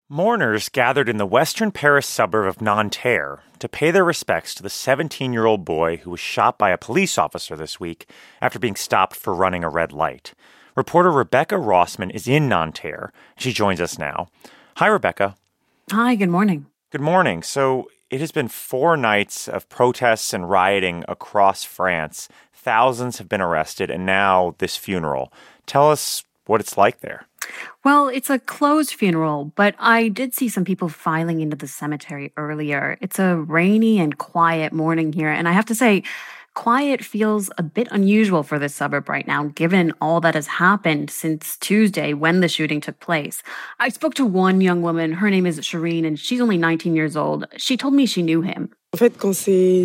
Mourners gathered in the western Paris suburb of Nanterre to pay their respects to the 17-year-old boy who was shot by a police officer this week after being stopped for running a red light. Reporter Rebecca Rossman is in Nanterre. She joins us now. Hi, Rebecca. Hi, good morning. Good morning. So it has been 4 nights of protests and rioting across France. Thousands have been arrested, and now this funeral. Tell us what it's like there. Well, it's a closed funeral, but I did see some people filing into the cemetery earlier. It's a rainy and quiet morning here, and I have to say, quiet feels a bit unusual for this suburb right now, given all that has happened since Tuesday when the shooting took place. I spoke to one young woman, her name is Shireen, and she's only 19 years old. She told me she knew him. En fait, quand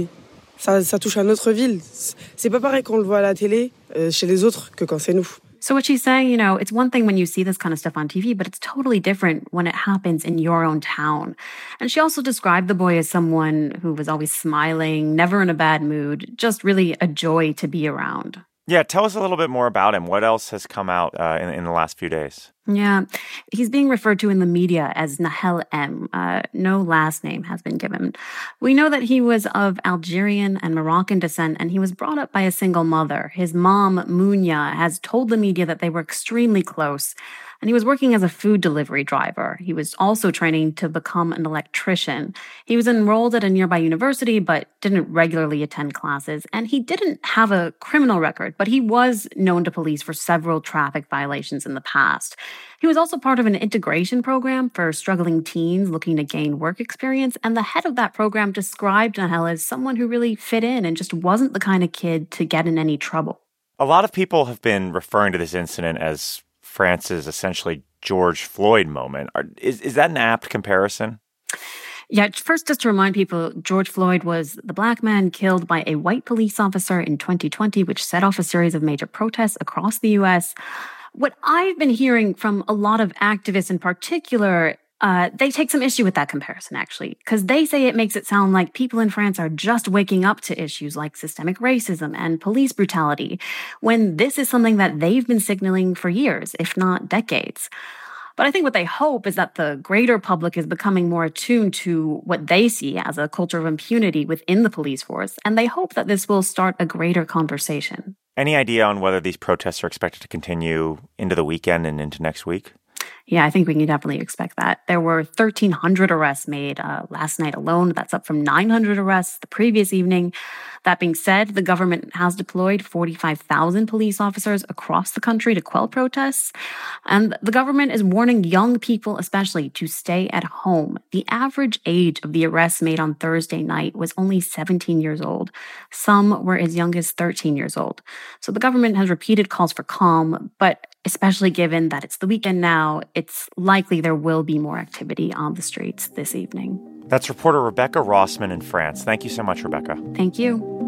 ça touche à notre ville, c'est pas pareil quand on le voit à la télé, chez les autres, que quand c'est nous. So what she's saying, it's one thing when you see this kind of stuff on TV, but it's totally different when it happens in your own town. And she also described the boy as someone who was always smiling, never in a bad mood, just really a joy to be around. Yeah, tell us a little bit more about him. What else has come out in the last few days? Yeah, he's being referred to in the media as Nahel M. No last name has been given. We know that he was of Algerian and Moroccan descent, and he was brought up by a single mother. His mom, Mounia, has told the media that they were extremely close, and he was working as a food delivery driver. He was also training to become an electrician. He was enrolled at a nearby university, but didn't regularly attend classes, and he didn't have a criminal record, but he was known to police for several traffic violations in the past. He was also part of an integration program for struggling teens looking to gain work experience, and the head of that program described Nahel as someone who really fit in and just wasn't the kind of kid to get in any trouble. A lot of people have been referring to this incident as France's essentially George Floyd moment. Is that an apt comparison? Yeah, first, just to remind people, George Floyd was the black man killed by a white police officer in 2020, which set off a series of major protests across the U.S. What I've been hearing from a lot of activists in particular, they take some issue with that comparison, actually, because they say it makes it sound like people in France are just waking up to issues like systemic racism and police brutality, when this is something that they've been signaling for years, if not decades. But I think what they hope is that the greater public is becoming more attuned to what they see as a culture of impunity within the police force, and they hope that this will start a greater conversation. Any idea on whether these protests are expected to continue into the weekend and into next week? Yeah, I think we can definitely expect that. There were 1,300 arrests made last night alone. That's up from 900 arrests the previous evening. That being said, the government has deployed 45,000 police officers across the country to quell protests. And the government is warning young people especially to stay at home. The average age of the arrests made on Thursday night was only 17 years old. Some were as young as 13 years old. So the government has repeated calls for calm, but especially given that it's the weekend now, it's likely there will be more activity on the streets this evening. That's reporter Rebecca Rossman in France. Thank you so much, Rebecca. Thank you.